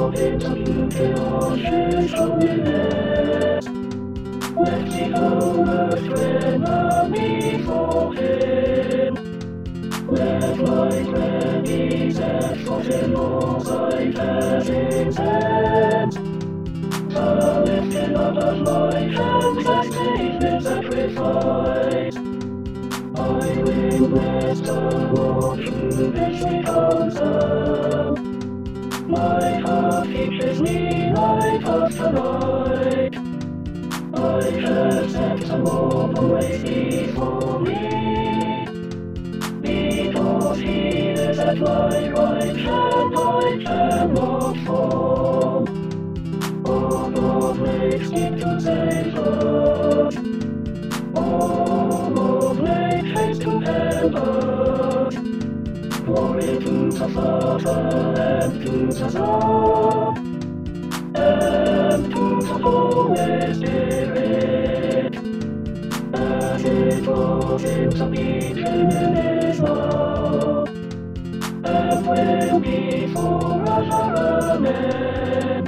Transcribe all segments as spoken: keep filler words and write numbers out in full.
of interview chaos loneliness. Let's see how much enemy for him. Let light ready set for him all sight as intent. The lifting up of my hands that take in sacrifice. I will bless the Lord through this reconcile. My heart teaches me life of the night. I have set the Lord always before me. Because he is at my right hand, I cannot fall. Oh, God makes me to save us. Oh, Lord, make haste to help us. Glory to the Father and to the Son and to the Holy Spirit, as it was in the beginning is now, and will be forever. Amen.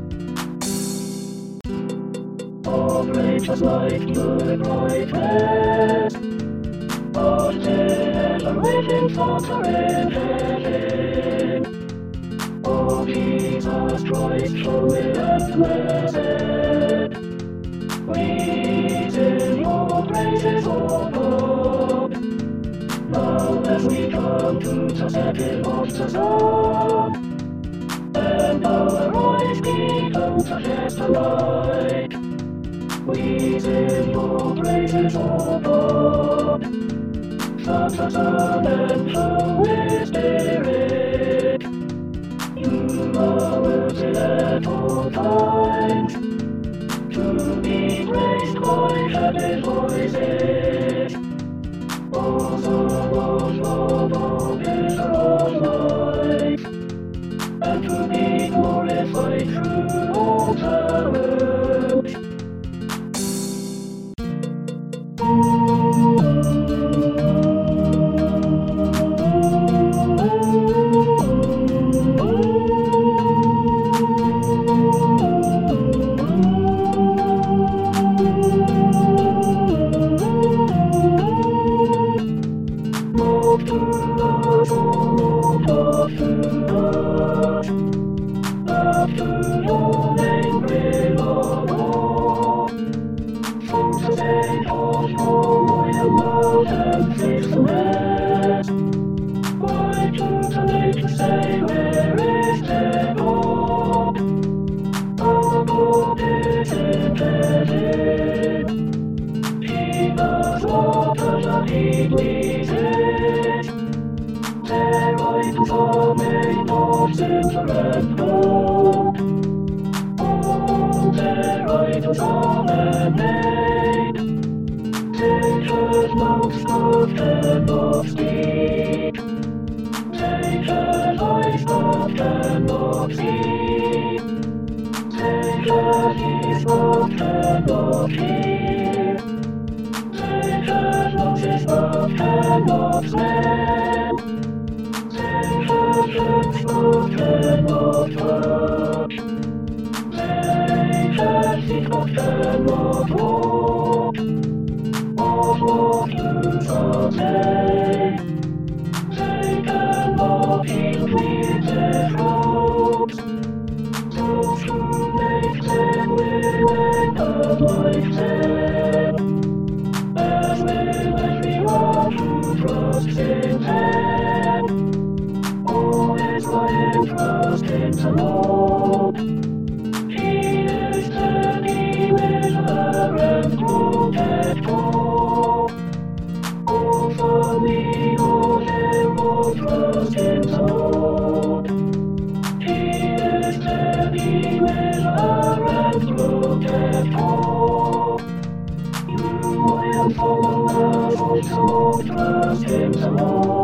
Of gracious light, good brightness, of day and waiting for in heaven. O Jesus Christ, holy and blessed, we sing your praises, O God. Now as we come to the setting of the sun, and our rise becomes a shed light, we sing your praises, O God. Father, Son, and Holy Spirit, you are worthy at all times to be praised by heaven's voices. O Son of love, O Giver of life, and to be glorified through all time.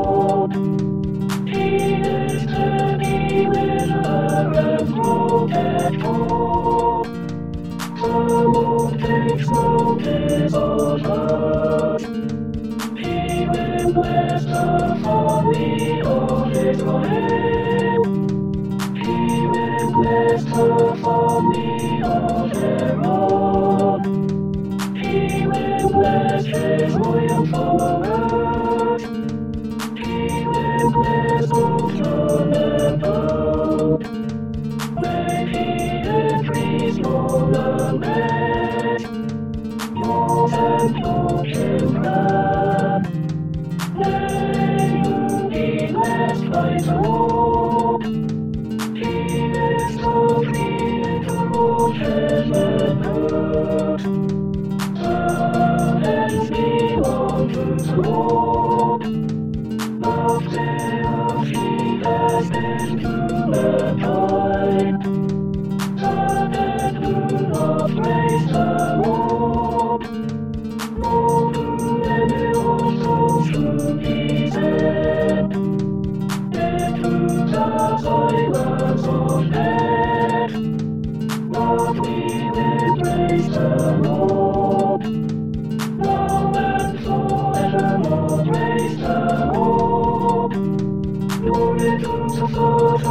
He is to be with her and protect.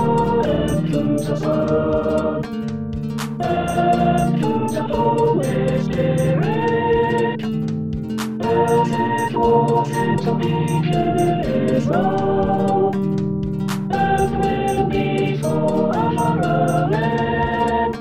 and to the Son, and to the Holy Spirit, as it was in the beginning, is now, and will be forever. Amen.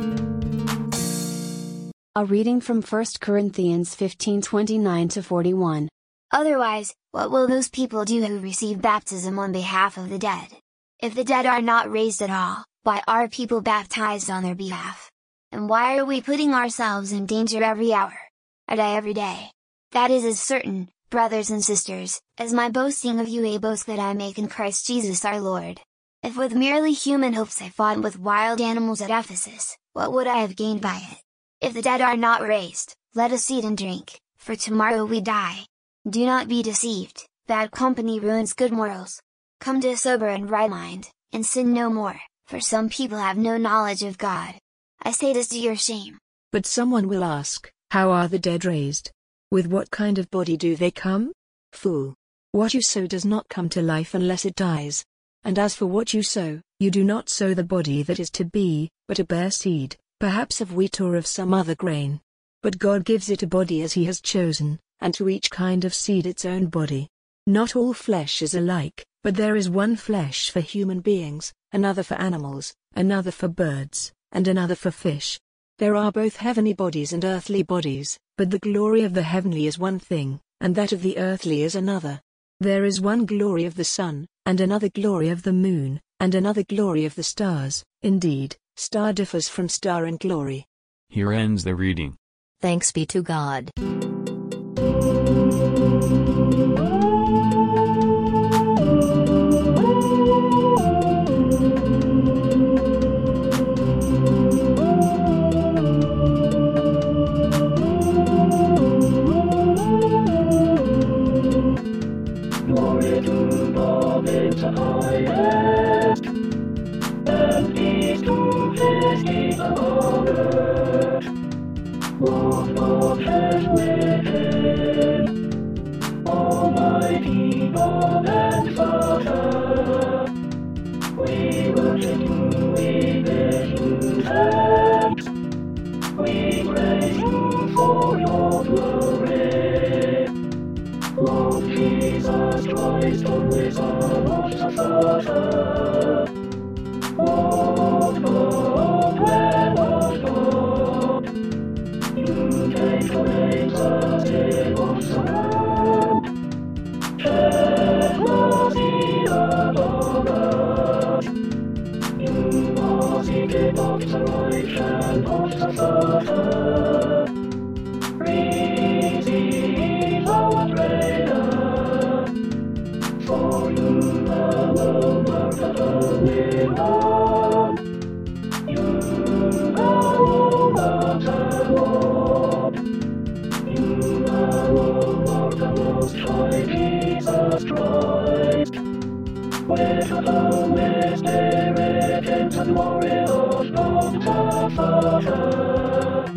A reading from First Corinthians fifteen twenty-nine to forty-one. Otherwise, what will those people do who receive baptism on behalf of the dead? If the dead are not raised at all, why are people baptized on their behalf? And why are we putting ourselves in danger every hour? I die every day. That is as certain, brothers and sisters, as my boasting of you, a boast that I make in Christ Jesus our Lord. If with merely human hopes I fought with wild animals at Ephesus, what would I have gained by it? If the dead are not raised, let us eat and drink, for tomorrow we die. Do not be deceived, bad company ruins good morals. Come to a sober and right mind, and sin no more, for some people have no knowledge of God. I say this to your shame. But someone will ask, how are the dead raised? With what kind of body do they come? Fool! What you sow does not come to life unless it dies. And as for what you sow, you do not sow the body that is to be, but a bare seed, perhaps of wheat or of some other grain. But God gives it a body as He has chosen, and to each kind of seed its own body. Not all flesh is alike, but there is one flesh for human beings, another for animals, another for birds, and another for fish. There are both heavenly bodies and earthly bodies, but the glory of the heavenly is one thing, and that of the earthly is another. There is one glory of the sun, and another glory of the moon, and another glory of the stars. Indeed, star differs from star in glory. Here ends the reading. Thanks be to God. Glory to God in the highest, and peace to His kingdom on earth. What God has with Him, Almighty God and Father, we worship You, we give You thanks, we praise You for Your glory. Lord Jesus Christ, only Son of the Father, Lord God, Lamb of God, You take away the sin of the world, shed mercy upon us. You are seated on the right hand of the Father. Receive our prayer, for You alone are the Holy One. You alone are the Lord. You alone are the Most High Jesus Christ. With the Holy Spirit in the glory of God the Father.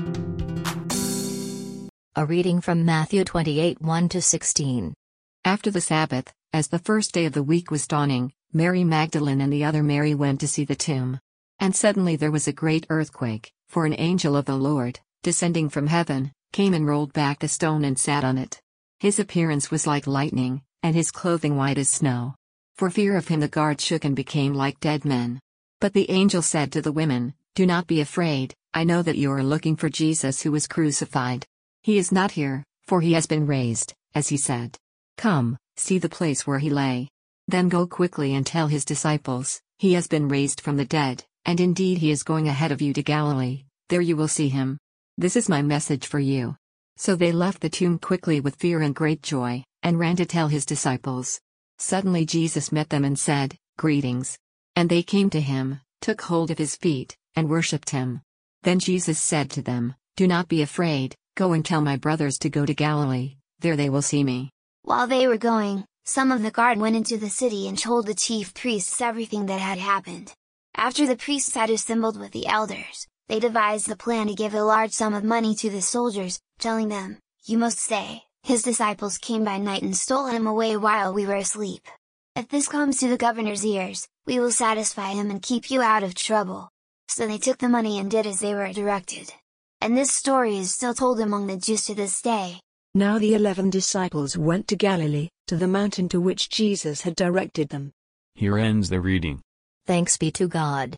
A reading from Matthew twenty-eight one to sixteen. After the Sabbath, as the first day of the week was dawning, Mary Magdalene and the other Mary went to see the tomb. And suddenly there was a great earthquake, for an angel of the Lord, descending from heaven, came and rolled back the stone and sat on it. His appearance was like lightning, and his clothing white as snow. For fear of him the guards shook and became like dead men. But the angel said to the women, "Do not be afraid, I know that you are looking for Jesus who was crucified. He is not here, for he has been raised, as he said. Come, see the place where he lay. Then go quickly and tell his disciples, he has been raised from the dead, and indeed he is going ahead of you to Galilee, there you will see him. This is my message for you." So they left the tomb quickly with fear and great joy, and ran to tell his disciples. Suddenly Jesus met them and said, "Greetings." And they came to him, took hold of his feet, and worshipped him. Then Jesus said to them, "Do not be afraid, go and tell my brothers to go to Galilee, there they will see me." While they were going, some of the guard went into the city and told the chief priests everything that had happened. After the priests had assembled with the elders, they devised the plan to give a large sum of money to the soldiers, telling them, "You must say, his disciples came by night and stole him away while we were asleep. If this comes to the governor's ears, we will satisfy him and keep you out of trouble." So they took the money and did as they were directed. And this story is still told among the Jews to this day. Now the eleven disciples went to Galilee, to the mountain to which Jesus had directed them. Here ends the reading. Thanks be to God.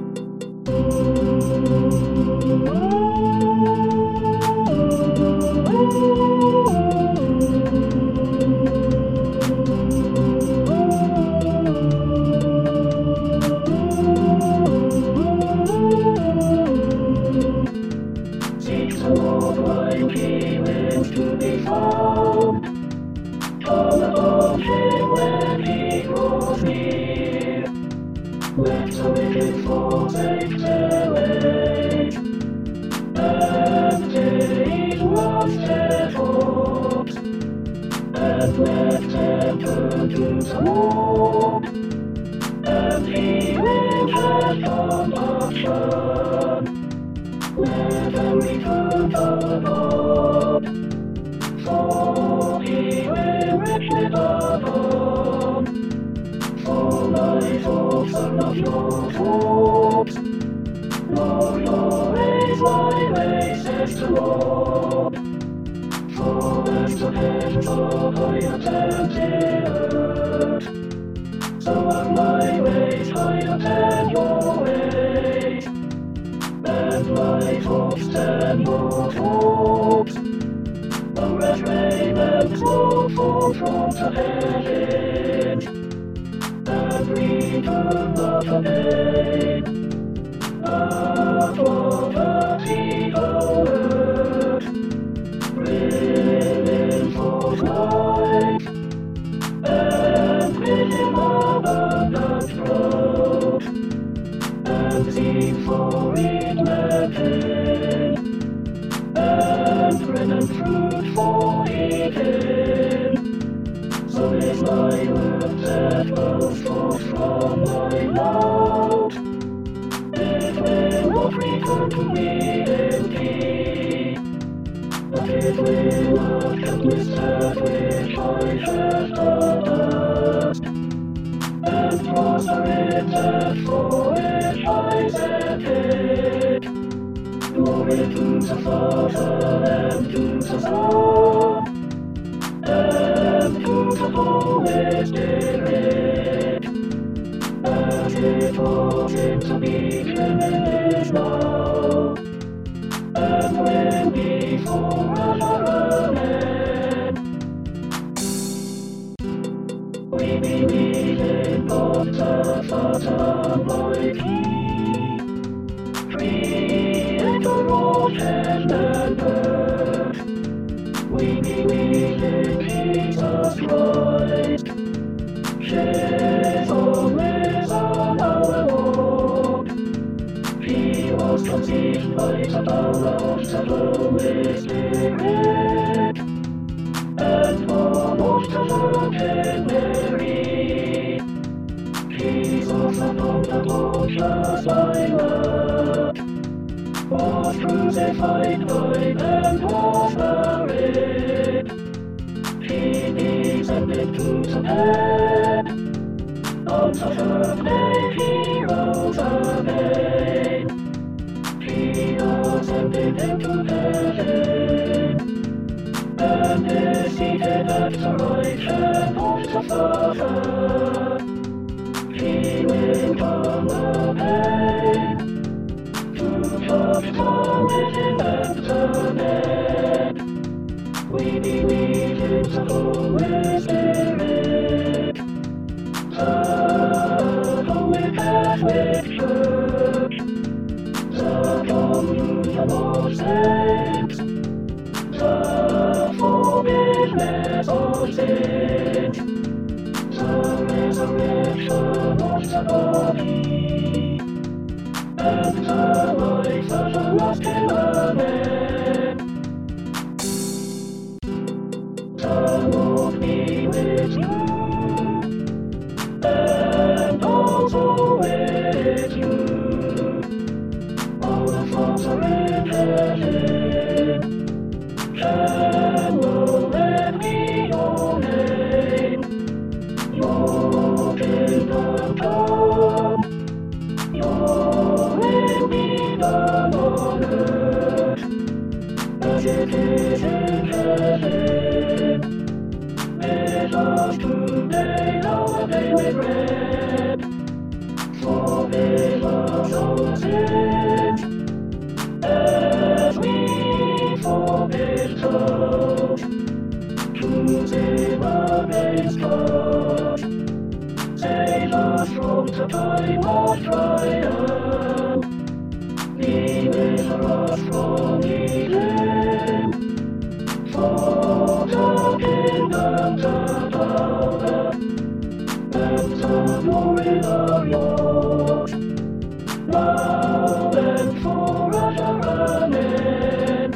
Seek the Lord while he lives to be found. Call upon him when he grows near. Let the wicked forsake their ways, and take one's their thoughts, and let them turn to the Lord, and he will have compassion. Let them return to the Lord, for he will richly pardon. For my thoughts are not your thoughts, nor your ways my ways, says the Lord. For as the heavens are higher than the earth, so are my ways higher than your ways, and my thoughts than your thoughts. For as rain and snow fall from the heavens, and return not again, but water the earth, bringing forth life, and giving abundant growth, and seed for planting, and bread and fruit for eating. So is my word that goes forth from my mouth. It will not return to me empty, but it will accomplish that which I have purposed, and prosper in that for which I sent it. Glory to the Father, and to the Son, and to the Holy Spirit, as it was in the beginning, is now, and will be forever. Amen. We believe in God the Father Almighty, Creator of heaven and earth. We believe in Jesus Christ, His only Son, our Lord. He was conceived by the power of the Holy Spirit, and born of the Virgin Mary. He suffered on the Pontius Pilate, was crucified, died, and was buried. He descended to the pit, on the third day he rose again. He ascended into heaven, and is seated at the right hand of the Father. He will come again, to judge the living and the dead. We believe in the Holy Spirit, the Holy Catholic Church, the communion of saints, the forgiveness of sins, the resurrection of the body, and the life everlasting. Amen. The Lord be with you, and also with you. All the Father in heaven, hallowed be your name. Your will be done on earth as it is in heaven. Give us today our daily bread. Forgive us our sins, as we forgive those who sin against us. Save us from the time of trial. Deliver us from evil. For the kingdom, the power, and the glory are yours, now and forever. Amen.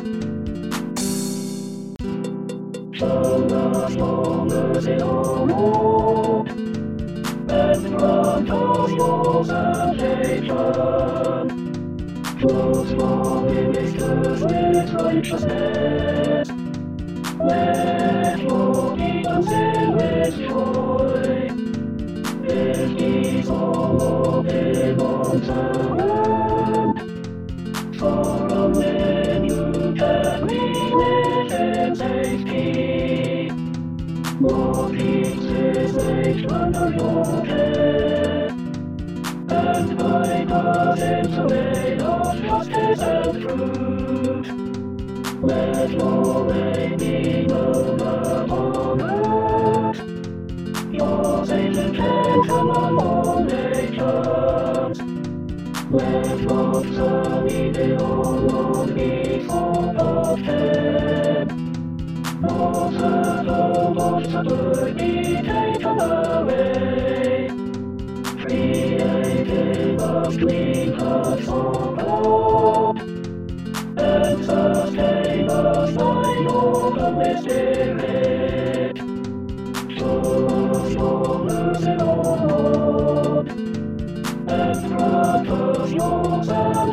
Show us your mercy, O Lord, and grant us your salvation. Clothe your ministers with righteousness. Let your kingdom sing with joy. If peace all belongs the world, for only you can we live in safety. More peace is placed under your care, and guide us in the way of justice and truth. Let your way be known upon earth. Your saving can come on all nations. Let your Son be all forgotten. Not the love of the bird be taken away. Creating us clean hearts, O God, and sustain us by your Holy Spirit. Show us your mercy, O Lord, and grant us your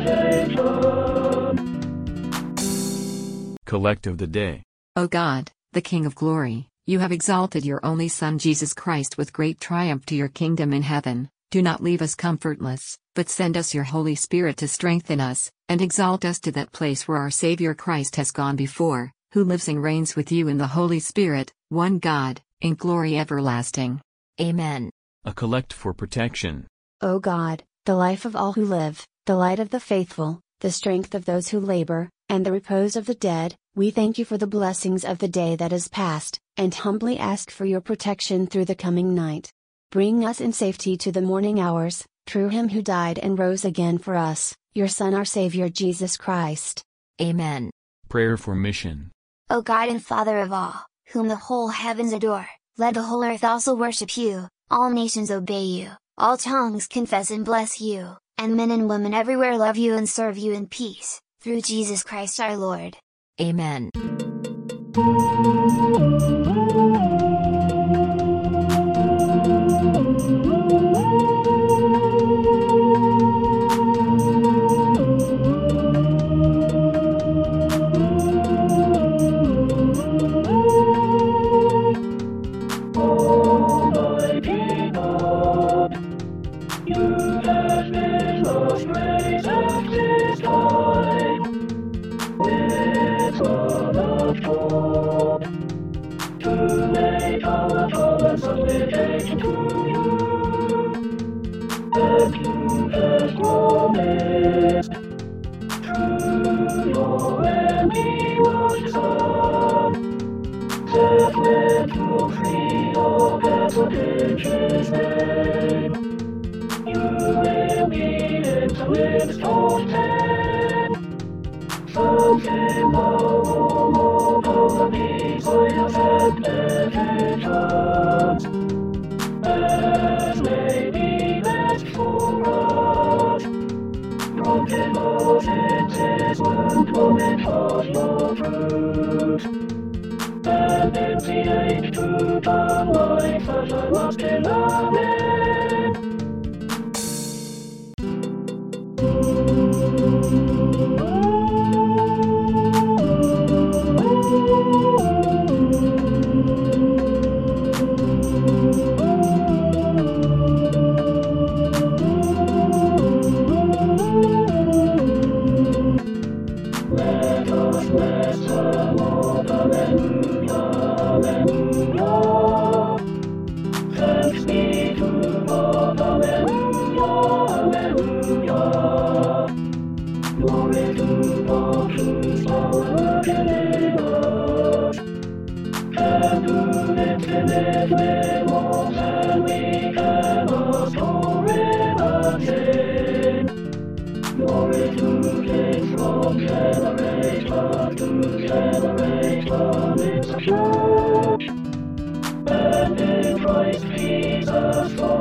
salvation. Collect of the Day. O God, the King of glory, you have exalted your only Son Jesus Christ with great triumph to your kingdom in heaven. Do not leave us comfortless, but send us your Holy Spirit to strengthen us, and exalt us to that place where our Savior Christ has gone before, who lives and reigns with you in the Holy Spirit, one God, in glory everlasting. Amen. A collect for protection. O God, the life of all who live, the light of the faithful, the strength of those who labor, and the repose of the dead, we thank you for the blessings of the day that is past, and humbly ask for your protection through the coming night. Bring us in safety to the morning hours, through him who died and rose again for us, your Son our Savior Jesus Christ. Amen. Prayer for mission. O God and Father of all, whom the whole heavens adore, let the whole earth also worship you, all nations obey you, all tongues confess and bless you, and men and women everywhere love you and serve you in peace, through Jesus Christ our Lord. Amen. Almighty God, you have made us praise at this time, with one accord, to make our talents supplication to you, and you have promised, through your enemy Son, that when you free your castle in his name, you will be in the midst of ten. From him all over the desires and meditations, as may be best for us. From him all senses one moment of your fruit, and in the age to come life as I must in Amen. live with wolves and we cannot tolerate sin. Glory to Him from generation to generation in the church, and in Christ Jesus for